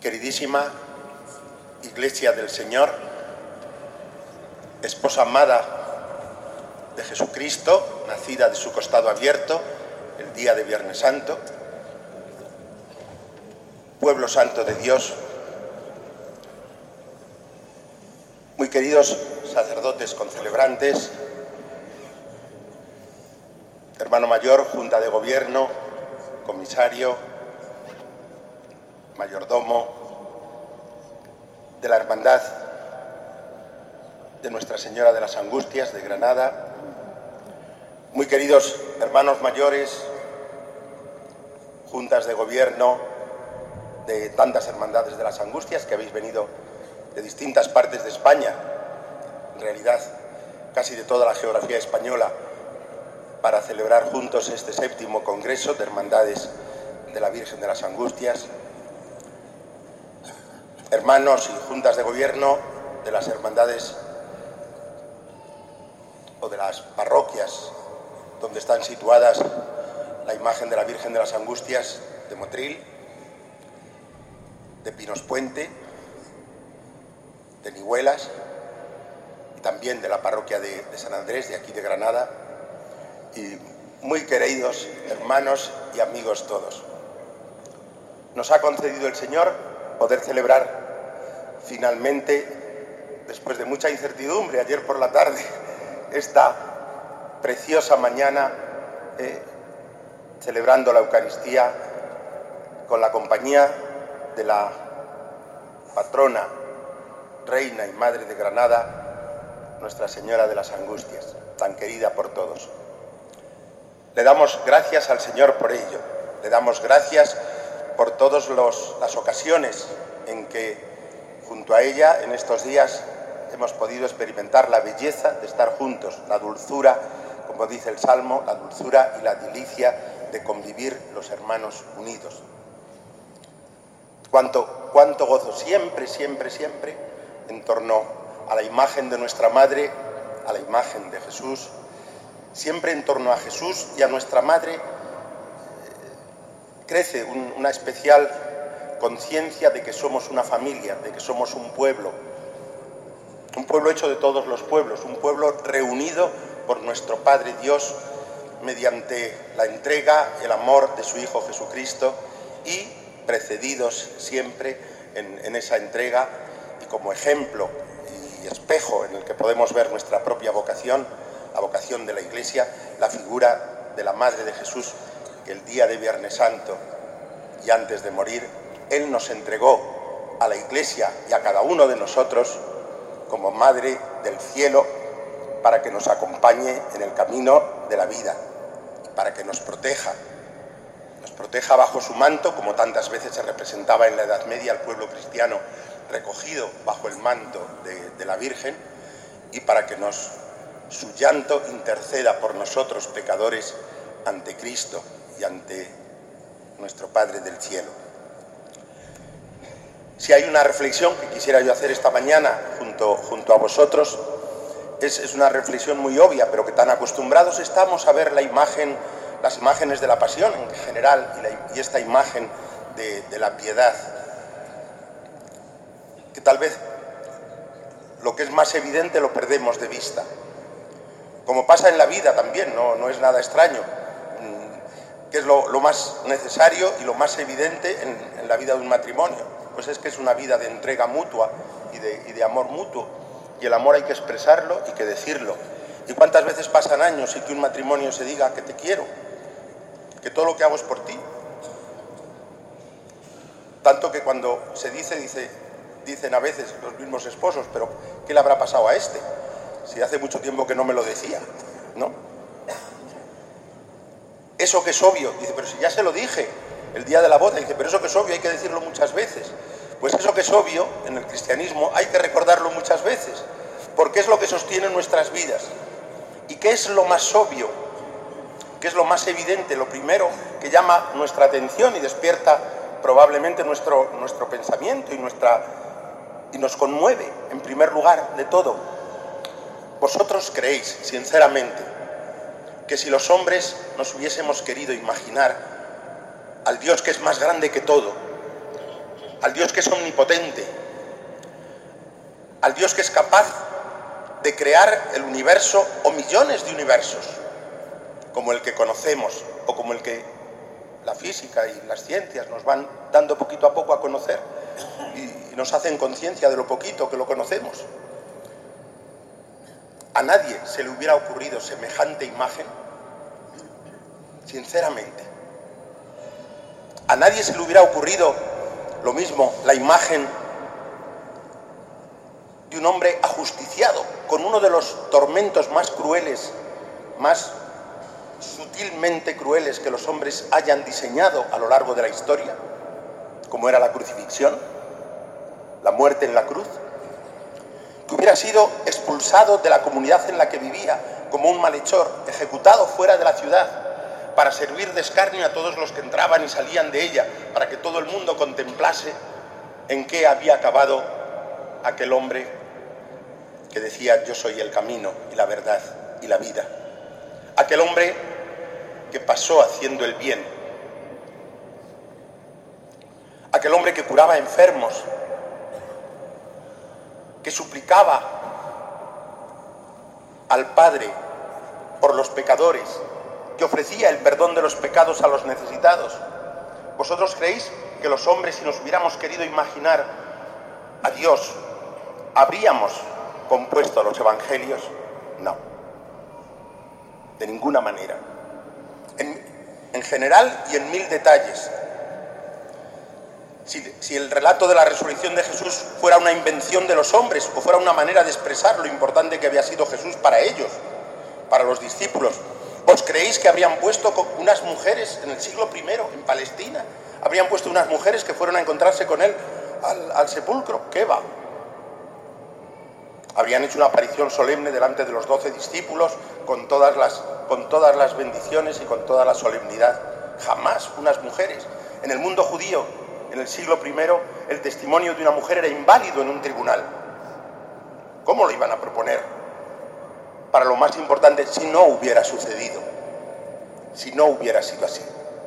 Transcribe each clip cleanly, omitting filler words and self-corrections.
queridísima Iglesia del Señor, esposa amada de Jesucristo, nacida de su costado abierto el día de Viernes Santo, pueblo santo de Dios, muy queridos sacerdotes concelebrantes, hermano mayor, Junta de Gobierno, comisario, mayordomo de la Hermandad de Nuestra Señora de las Angustias de Granada, muy queridos hermanos mayores, juntas de gobierno de tantas hermandades de las Angustias que habéis venido de distintas partes de España, en realidad casi de toda la geografía española, para celebrar juntos este 7º Congreso de Hermandades de la Virgen de las Angustias, hermanos y juntas de gobierno de las hermandades o de las parroquias donde están situadas la imagen de la Virgen de las Angustias de Motril, de Pinospuente, de Nihuelas y también de la parroquia de San Andrés, de aquí de Granada, y muy queridos hermanos y amigos todos. Nos ha concedido el Señor poder celebrar finalmente, después de mucha incertidumbre ayer por la tarde, esta preciosa mañana, celebrando la Eucaristía con la compañía de la patrona, reina y madre de Granada, Nuestra Señora de las Angustias, tan querida por todos. Le damos gracias al Señor por ello, le damos gracias por todas las ocasiones en que junto a ella en estos días hemos podido experimentar la belleza de estar juntos, la dulzura, como dice el Salmo, la dulzura y la delicia de convivir los hermanos unidos. Cuánto gozo siempre, siempre, siempre en torno a la imagen de nuestra Madre, a la imagen de Jesús, siempre en torno a Jesús y a nuestra Madre crece una especial conciencia de que somos una familia, de que somos un pueblo hecho de todos los pueblos, un pueblo reunido por nuestro Padre Dios mediante la entrega, el amor de su Hijo Jesucristo y precedidos siempre en esa entrega y como ejemplo y espejo en el que podemos ver nuestra propia vocación, la vocación de la Iglesia, la figura de la Madre de Jesús, que el día de Viernes Santo y antes de morir, Él nos entregó a la Iglesia y a cada uno de nosotros como Madre del Cielo para que nos acompañe en el camino de la vida, para que nos proteja bajo su manto, como tantas veces se representaba en la Edad Media al pueblo cristiano recogido bajo el manto de la Virgen, y para que su llanto interceda por nosotros pecadores ante Cristo y ante nuestro Padre del Cielo. Si hay una reflexión que quisiera yo hacer esta mañana junto a vosotros, es una reflexión muy obvia, pero que tan acostumbrados estamos a ver las imágenes de la Pasión en general y esta imagen de la piedad, que tal vez lo que es más evidente lo perdemos de vista. Como pasa en la vida también, no es nada extraño, que es lo más necesario y lo más evidente en la vida de un matrimonio. Pues es que es una vida de entrega mutua y de amor mutuo, y el amor hay que expresarlo y que decirlo. ¿Y cuántas veces pasan años sin que un matrimonio se diga que te quiero, que todo lo que hago es por ti? Tanto que cuando se dicen a veces los mismos esposos, pero ¿qué le habrá pasado a este? Si hace mucho tiempo que no me lo decía, ¿no? Eso que es obvio, dice, pero si ya se lo dije el día de la boda, dice, pero eso que es obvio hay que decirlo muchas veces. Pues eso que es obvio en el cristianismo hay que recordarlo muchas veces, porque es lo que sostiene nuestras vidas. ¿Y qué es lo más obvio? ¿Qué es lo más evidente? Lo primero que llama nuestra atención y despierta probablemente nuestro pensamiento y nos conmueve, en primer lugar de todo. ¿Vosotros creéis, sinceramente, que si los hombres nos hubiésemos querido imaginar al Dios que es más grande que todo, al Dios que es omnipotente, al Dios que es capaz de crear el universo o millones de universos, como el que conocemos o como el que la física y las ciencias nos van dando poquito a poco a conocer y nos hacen conciencia de lo poquito que lo conocemos. ¿A nadie se le hubiera ocurrido semejante imagen? Sinceramente. ¿A nadie se le hubiera ocurrido lo mismo, la imagen de un hombre ajusticiado, con uno de los tormentos más crueles, más sutilmente crueles que los hombres hayan diseñado a lo largo de la historia, como era la crucifixión, la muerte en la cruz? Que hubiera sido expulsado de la comunidad en la que vivía como un malhechor, ejecutado fuera de la ciudad, para servir de escarnio a todos los que entraban y salían de ella, para que todo el mundo contemplase en qué había acabado aquel hombre que decía: yo soy el camino y la verdad y la vida. Aquel hombre que pasó haciendo el bien. Aquel hombre que curaba enfermos, que suplicaba al Padre por los pecadores, que ofrecía el perdón de los pecados a los necesitados. ¿Vosotros creéis que los hombres, si nos hubiéramos querido imaginar a Dios, habríamos compuesto los evangelios? No, de ninguna manera. En general y en mil detalles. Si el relato de la resurrección de Jesús fuera una invención de los hombres o fuera una manera de expresar lo importante que había sido Jesús para ellos, para los discípulos, ¿os creéis que habrían puesto unas mujeres en el siglo I en Palestina? ¿Habrían puesto unas mujeres que fueron a encontrarse con él al sepulcro? ¿Qué va? Habrían hecho una aparición solemne delante de los 12 discípulos con todas las bendiciones y con toda la solemnidad. Jamás unas mujeres. En el mundo judío, en el siglo I, el testimonio de una mujer era inválido en un tribunal. ¿Cómo lo iban a proponer para lo más importante si no hubiera sucedido? Si no hubiera sido así.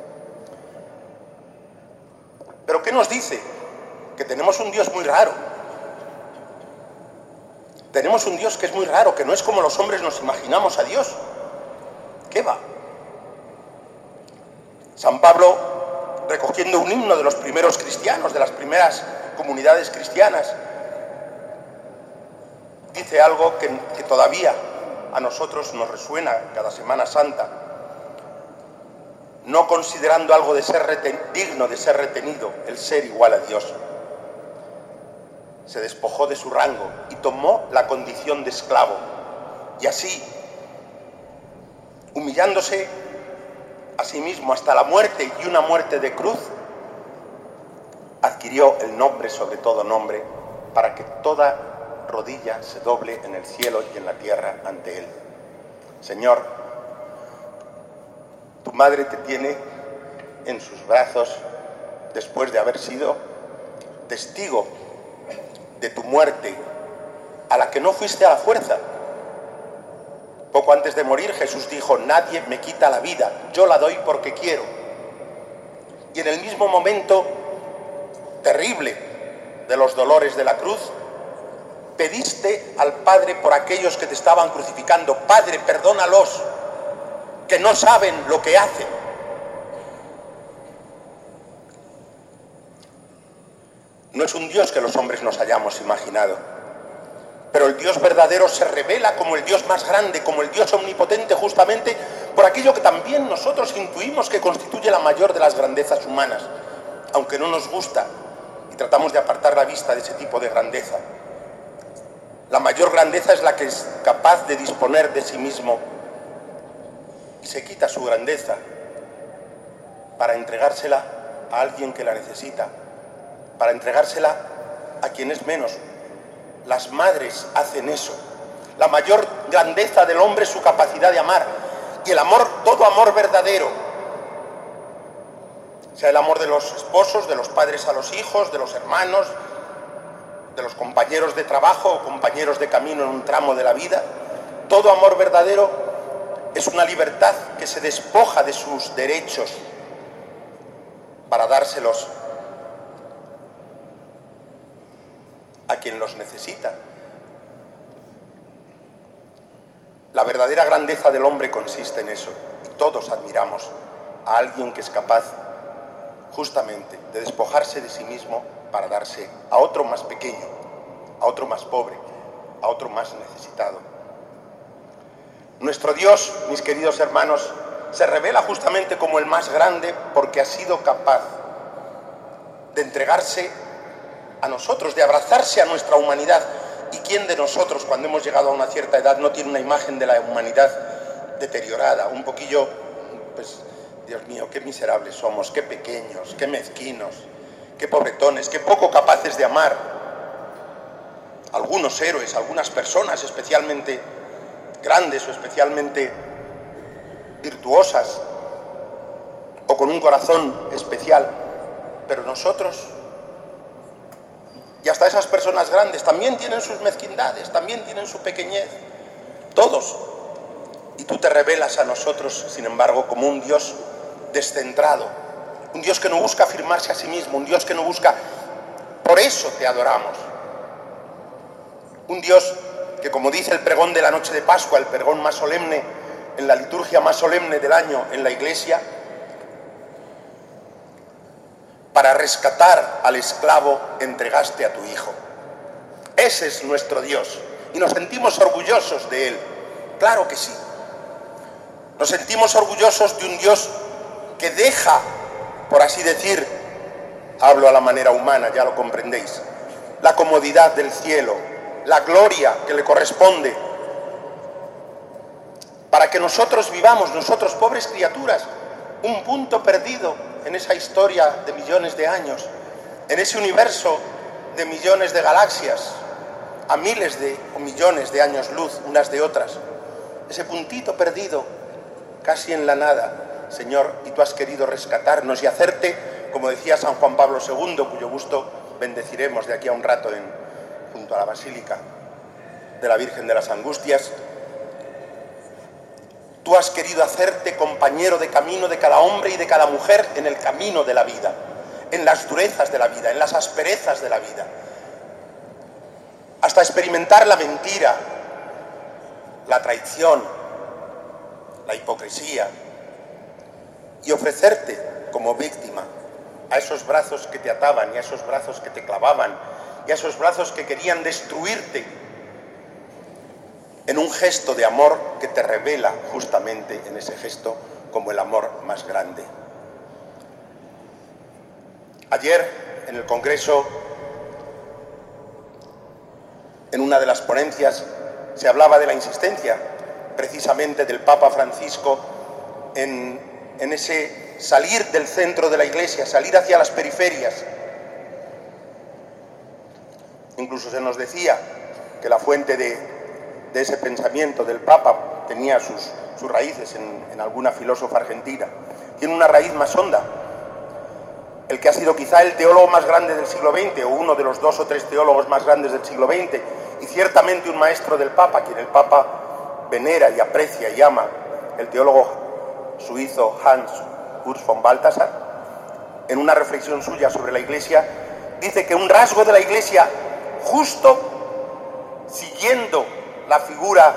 ¿Pero qué nos dice? Que tenemos un Dios muy raro. Tenemos un Dios que es muy raro, que no es como los hombres nos imaginamos a Dios. ¿Qué va? San Pablo, recogiendo un himno de los primeros cristianos, de las primeras comunidades cristianas, dice algo que todavía a nosotros nos resuena cada Semana Santa. No considerando algo de digno de ser retenido, el ser igual a Dios, se despojó de su rango y tomó la condición de esclavo. Y así, humillándose a sí mismo hasta la muerte y una muerte de cruz, adquirió el nombre sobre todo nombre, para que toda rodilla se doble en el cielo y en la tierra ante él. Señor, tu madre te tiene en sus brazos después de haber sido testigo de tu muerte, a la que no fuiste a la fuerza. Poco antes de morir, Jesús dijo: nadie me quita la vida, yo la doy porque quiero. Y en el mismo momento terrible de los dolores de la cruz, pediste al Padre por aquellos que te estaban crucificando: Padre, perdónalos, que no saben lo que hacen. No es un Dios que los hombres nos hayamos imaginado, pero el Dios verdadero se revela como el Dios más grande, como el Dios omnipotente, justamente por aquello que también nosotros intuimos que constituye la mayor de las grandezas humanas, aunque no nos gusta y tratamos de apartar la vista de ese tipo de grandeza. La mayor grandeza es la que es capaz de disponer de sí mismo y se quita su grandeza para entregársela a alguien que la necesita, para entregársela a quien es menos. Las madres hacen eso. La mayor grandeza del hombre es su capacidad de amar, y el amor, todo amor verdadero, sea el amor de los esposos, de los padres a los hijos, de los hermanos, de los compañeros de trabajo o compañeros de camino en un tramo de la vida, todo amor verdadero es una libertad que se despoja de sus derechos para dárselos a quien los necesita. La verdadera grandeza del hombre consiste en eso, y todos admiramos a alguien que es capaz justamente de despojarse de sí mismo para darse a otro más pequeño, a otro más pobre, a otro más necesitado. Nuestro Dios, mis queridos hermanos, se revela justamente como el más grande porque ha sido capaz de entregarse a nosotros, de abrazarse a nuestra humanidad. ¿Y quién de nosotros, cuando hemos llegado a una cierta edad, no tiene una imagen de la humanidad deteriorada, un poquillo, pues, Dios mío, qué miserables somos, qué pequeños, qué mezquinos, qué pobretones, qué poco capaces de amar? Algunos héroes, algunas personas especialmente grandes o especialmente virtuosas o con un corazón especial, pero nosotros, y hasta esas personas grandes, también tienen sus mezquindades, también tienen su pequeñez, todos. Y tú te revelas a nosotros, sin embargo, como un Dios descentrado, un Dios que no busca afirmarse a sí mismo, un Dios que no busca, por eso te adoramos. Un Dios que, como dice el pregón de la noche de Pascua, el pregón más solemne, en la liturgia más solemne del año en la Iglesia, para rescatar al esclavo entregaste a tu Hijo. Ese es nuestro Dios y nos sentimos orgullosos de Él. Claro que sí. Nos sentimos orgullosos de un Dios que deja, por así decir, hablo a la manera humana, ya lo comprendéis, la comodidad del cielo, la gloria que le corresponde, para que nosotros vivamos, nosotros pobres criaturas, un punto perdido en esa historia de millones de años, en ese universo de millones de galaxias, a miles de o millones de años luz unas de otras, ese puntito perdido, casi en la nada, Señor, y tú has querido rescatarnos y hacerte, como decía San Juan Pablo II, cuyo busto bendeciremos de aquí a un rato junto a la Basílica de la Virgen de las Angustias. Tú has querido hacerte compañero de camino de cada hombre y de cada mujer en el camino de la vida, en las durezas de la vida, en las asperezas de la vida, hasta experimentar la mentira, la traición, la hipocresía, y ofrecerte como víctima a esos brazos que te ataban y a esos brazos que te clavaban y a esos brazos que querían destruirte, en un gesto de amor que te revela justamente en ese gesto como el amor más grande. Ayer, en el Congreso, en una de las ponencias, se hablaba de la insistencia precisamente del Papa Francisco en ese salir del centro de la Iglesia, salir hacia las periferias. Incluso se nos decía que la fuente de ese pensamiento del Papa tenía sus raíces en alguna filósofa argentina. Tiene una raíz más honda. El que ha sido quizá el teólogo más grande del siglo XX, o uno de los 2 o 3 teólogos más grandes del siglo XX, y ciertamente un maestro del Papa, quien el Papa venera y aprecia y ama, el teólogo suizo Hans Urs von Balthasar, en una reflexión suya sobre la Iglesia, dice que un rasgo de la Iglesia, justo siguiendo la figura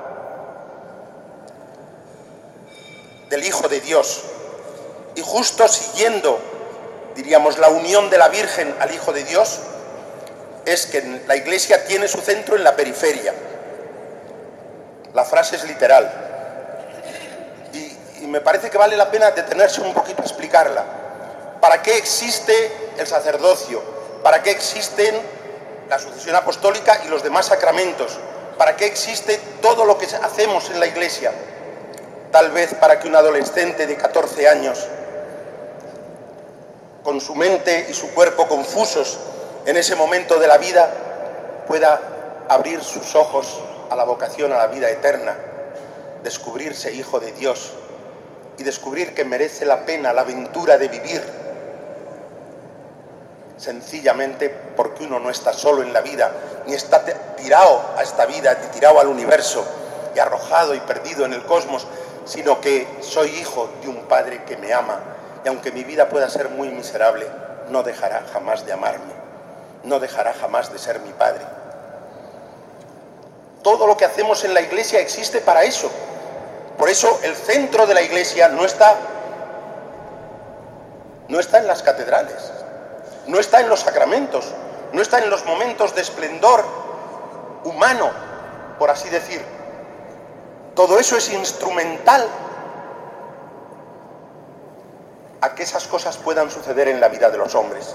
del Hijo de Dios y justo siguiendo, diríamos, la unión de la Virgen al Hijo de Dios, es que la Iglesia tiene su centro en la periferia. La frase es literal y me parece que vale la pena detenerse un poquito a explicarla. ¿Para qué existe el sacerdocio? ¿Para qué existen la sucesión apostólica y los demás sacramentos? ¿Para qué existe todo lo que hacemos en la Iglesia? Tal vez para que un adolescente de 14 años, con su mente y su cuerpo confusos en ese momento de la vida, pueda abrir sus ojos a la vocación a la vida eterna, descubrirse hijo de Dios y descubrir que merece la pena la aventura de vivir, sencillamente porque uno no está solo en la vida, ni está tirado a esta vida, ni tirado al universo y arrojado y perdido en el cosmos, sino que soy hijo de un Padre que me ama y aunque mi vida pueda ser muy miserable, no dejará jamás de amarme. no dejará jamás de ser mi Padre. Todo lo que hacemos en la Iglesia existe para eso. Por eso el centro de la Iglesia no está en las catedrales, no está en los sacramentos, no está en los momentos de esplendor humano, por así decir. Todo eso es instrumental a que esas cosas puedan suceder en la vida de los hombres.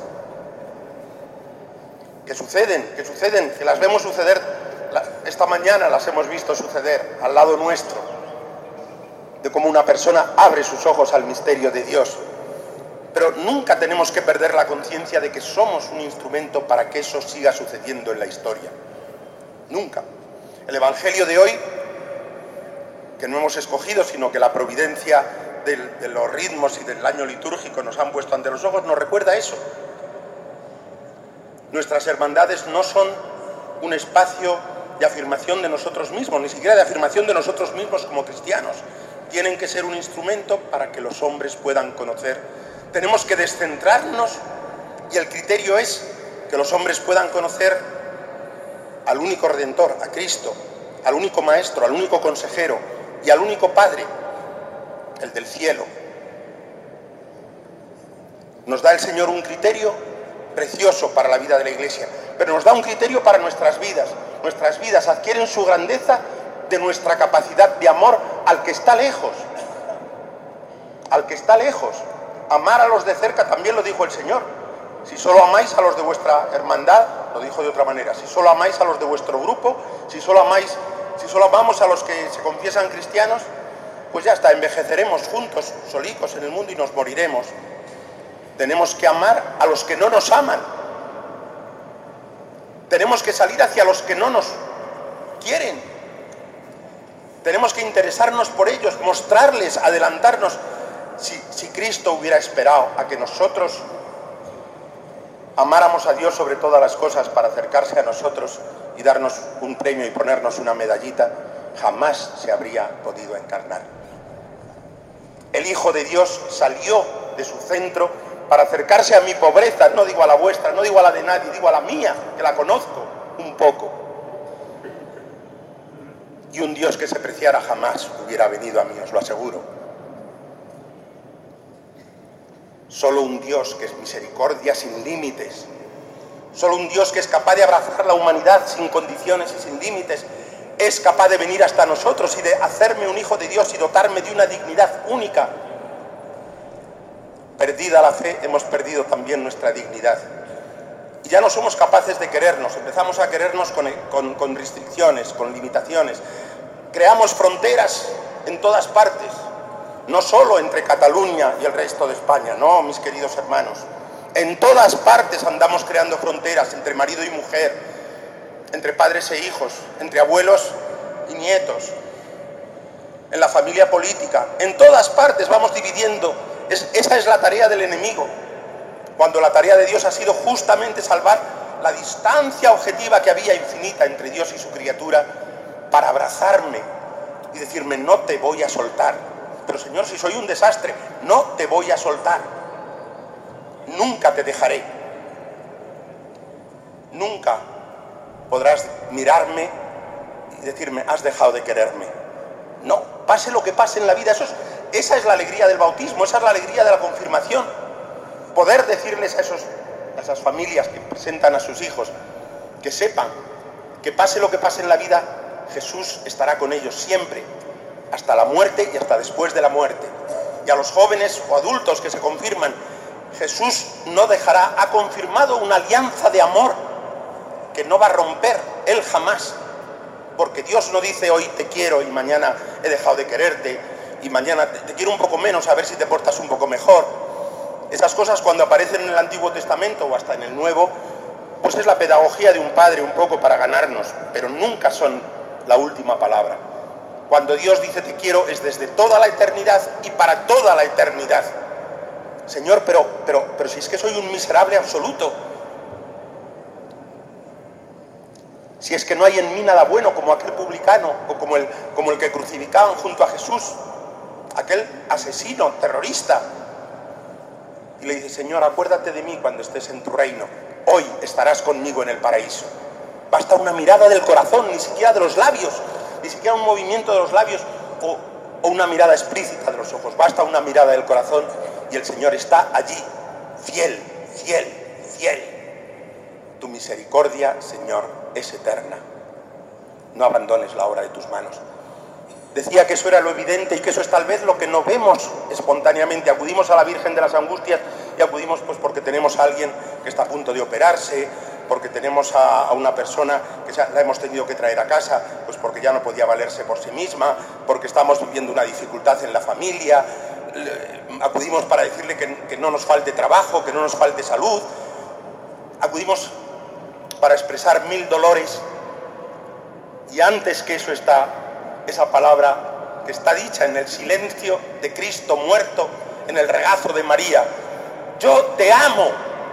Que suceden, que las vemos suceder. Esta mañana las hemos visto suceder al lado nuestro, de cómo una persona abre sus ojos al misterio de Dios. Pero nunca tenemos que perder la conciencia de que somos un instrumento para que eso siga sucediendo en la historia. Nunca. El Evangelio de hoy, que no hemos escogido, sino que la providencia de los ritmos y del año litúrgico nos han puesto ante los ojos, nos recuerda eso. Nuestras hermandades no son un espacio de afirmación de nosotros mismos, ni siquiera de afirmación de nosotros mismos como cristianos. Tienen que ser un instrumento para que los hombres puedan conocer. Tenemos que descentrarnos y el criterio es que los hombres puedan conocer al único Redentor, a Cristo, al único Maestro, al único Consejero y al único Padre, el del cielo. Nos da el Señor un criterio precioso para la vida de la Iglesia, pero nos da un criterio para nuestras vidas. Nuestras vidas adquieren su grandeza de nuestra capacidad de amor al que está lejos. Al que está lejos. Amar a los de cerca también lo dijo el Señor. Si solo amáis a los de vuestra hermandad, lo dijo de otra manera, si solo amáis a los de vuestro grupo, si solo amamos a los que se confiesan cristianos, pues ya está, envejeceremos juntos, solicos en el mundo y nos moriremos. Tenemos que amar a los que no nos aman. Tenemos que salir hacia los que no nos quieren. Tenemos que interesarnos por ellos, mostrarles, adelantarnos. Si Cristo hubiera esperado a que nosotros amáramos a Dios sobre todas las cosas para acercarse a nosotros y darnos un premio y ponernos una medallita, jamás se habría podido encarnar. El Hijo de Dios salió de su centro para acercarse a mi pobreza, no digo a la vuestra, no digo a la de nadie, digo a la mía, que la conozco un poco. Y un Dios que se preciara jamás hubiera venido a mí, os lo aseguro. Solo un Dios que es misericordia sin límites, solo un Dios que es capaz de abrazar la humanidad sin condiciones y sin límites, es capaz de venir hasta nosotros y de hacerme un hijo de Dios y dotarme de una dignidad única. Perdida la fe, hemos perdido también nuestra dignidad. Y ya no somos capaces de querernos, empezamos a querernos con restricciones, con limitaciones. Creamos fronteras en todas partes. No solo entre Cataluña y el resto de España, no, mis queridos hermanos. En todas partes andamos creando fronteras entre marido y mujer, entre padres e hijos, entre abuelos y nietos, en la familia política. En todas partes vamos dividiendo. Esa es la tarea del enemigo, cuando la tarea de Dios ha sido justamente salvar la distancia objetiva que había infinita entre Dios y su criatura para abrazarme y decirme, no te voy a soltar. Pero Señor, si soy un desastre, no te voy a soltar. Nunca te dejaré. Nunca podrás mirarme y decirme, has dejado de quererme. No, pase lo que pase en la vida, esa es la alegría del bautismo, esa es la alegría de la confirmación. Poder decirles a esas familias que presentan a sus hijos, que sepan que pase lo que pase en la vida, Jesús estará con ellos siempre, hasta la muerte y hasta después de la muerte. Y a los jóvenes o adultos que se confirman, Jesús no dejará, ha confirmado una alianza de amor que no va a romper Él jamás. Porque Dios no dice hoy te quiero y mañana he dejado de quererte y mañana te quiero un poco menos a ver si te portas un poco mejor. Esas cosas cuando aparecen en el Antiguo Testamento o hasta en el Nuevo, pues es la pedagogía de un padre un poco para ganarnos, pero nunca son la última palabra. Cuando Dios dice te quiero es desde toda la eternidad y para toda la eternidad. Señor, pero si es que soy un miserable absoluto. Si es que no hay en mí nada bueno, como aquel publicano o como el que crucificaban junto a Jesús, aquel asesino, terrorista. Y le dice, Señor, acuérdate de mí cuando estés en tu reino. hoy estarás conmigo en el paraíso. Basta una mirada del corazón, ni siquiera de los labios, ni siquiera un movimiento de los labios o una mirada explícita de los ojos. Basta una mirada del corazón y el Señor está allí, fiel, fiel, fiel. Tu misericordia, Señor, es eterna. No abandones la obra de tus manos. Decía que eso era lo evidente y que eso es tal vez lo que no vemos espontáneamente. Acudimos a la Virgen de las Angustias y acudimos pues porque tenemos a alguien que está a punto de operarse, porque tenemos a una persona que la hemos tenido que traer a casa, pues porque ya no podía valerse por sí misma, porque estamos viviendo una dificultad en la familia. Acudimos para decirle que no nos falte trabajo, que no nos falte salud. Acudimos para expresar 1000 dolores. Y antes que eso está esa palabra que está dicha en el silencio de Cristo muerto, en el regazo de María: yo te amo.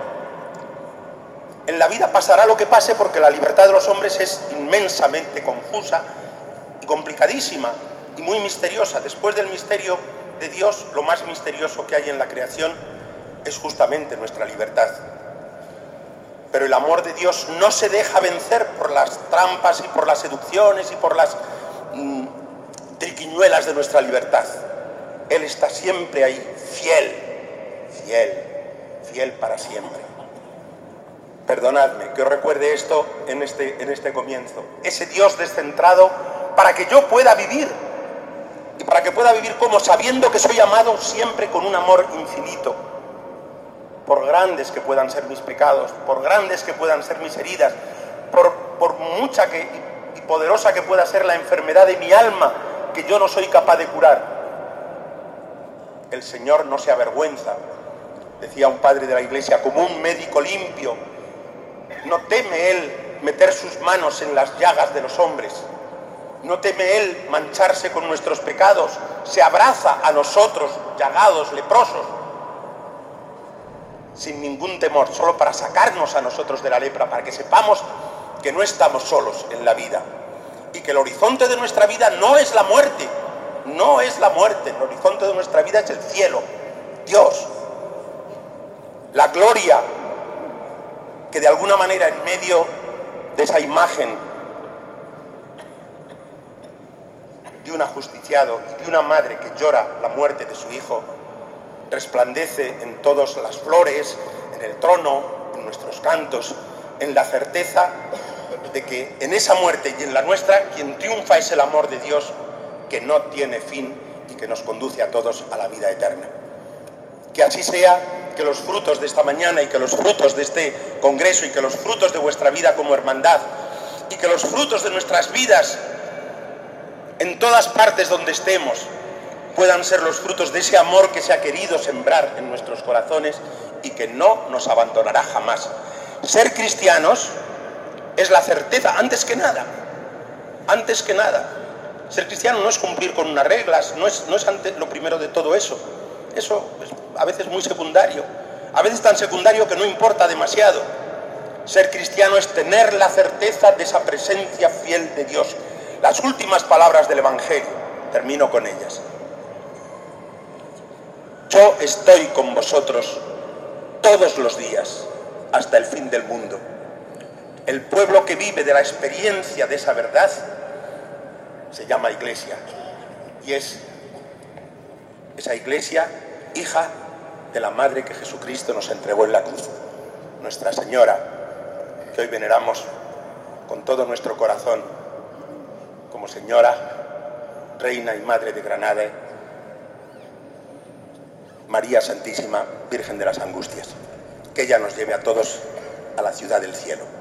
En la vida pasará lo que pase, porque la libertad de los hombres es inmensamente confusa y complicadísima y muy misteriosa. Después del misterio de Dios, lo más misterioso que hay en la creación es justamente nuestra libertad. Pero el amor de Dios no se deja vencer por las trampas y por las seducciones y por las triquiñuelas de nuestra libertad. Él está siempre ahí, fiel, fiel, fiel para siempre. Perdonadme que os recuerde esto en este comienzo. Ese Dios descentrado para que yo pueda vivir. Y para que pueda vivir como sabiendo que soy amado siempre con un amor infinito. Por grandes que puedan ser mis pecados, por grandes que puedan ser mis heridas, por mucha y poderosa que pueda ser la enfermedad de mi alma, que yo no soy capaz de curar. El Señor no se avergüenza, decía un padre de la Iglesia, como un médico limpio. No teme Él meter sus manos en las llagas de los hombres. No teme Él mancharse con nuestros pecados. Se abraza a nosotros, llagados, leprosos, sin ningún temor, solo para sacarnos a nosotros de la lepra, para que sepamos que no estamos solos en la vida y que el horizonte de nuestra vida no es la muerte, no es la muerte. El horizonte de nuestra vida es el cielo, Dios, la gloria, que de alguna manera en medio de esa imagen de un ajusticiado y de una madre que llora la muerte de su hijo, resplandece en todas las flores, en el trono, en nuestros cantos, en la certeza de que en esa muerte y en la nuestra, quien triunfa es el amor de Dios, que no tiene fin y que nos conduce a todos a la vida eterna. Que así sea, que los frutos de esta mañana y que los frutos de este congreso y que los frutos de vuestra vida como hermandad y que los frutos de nuestras vidas en todas partes donde estemos puedan ser los frutos de ese amor que se ha querido sembrar en nuestros corazones y que no nos abandonará jamás. Ser cristianos es la certeza, antes que nada. Ser cristiano no es cumplir con unas reglas, no es lo primero de todo eso. Eso es a veces muy secundario, a veces tan secundario que no importa demasiado. Ser cristiano es tener la certeza de esa presencia fiel de Dios. Las últimas palabras del Evangelio, termino con ellas. Yo estoy con vosotros todos los días, hasta el fin del mundo. El pueblo que vive de la experiencia de esa verdad se llama Iglesia. Y es esa Iglesia, hija de la Madre que Jesucristo nos entregó en la cruz. Nuestra Señora, que hoy veneramos con todo nuestro corazón, como Señora, Reina y Madre de Granada, María Santísima, Virgen de las Angustias. Que ella nos lleve a todos a la ciudad del cielo.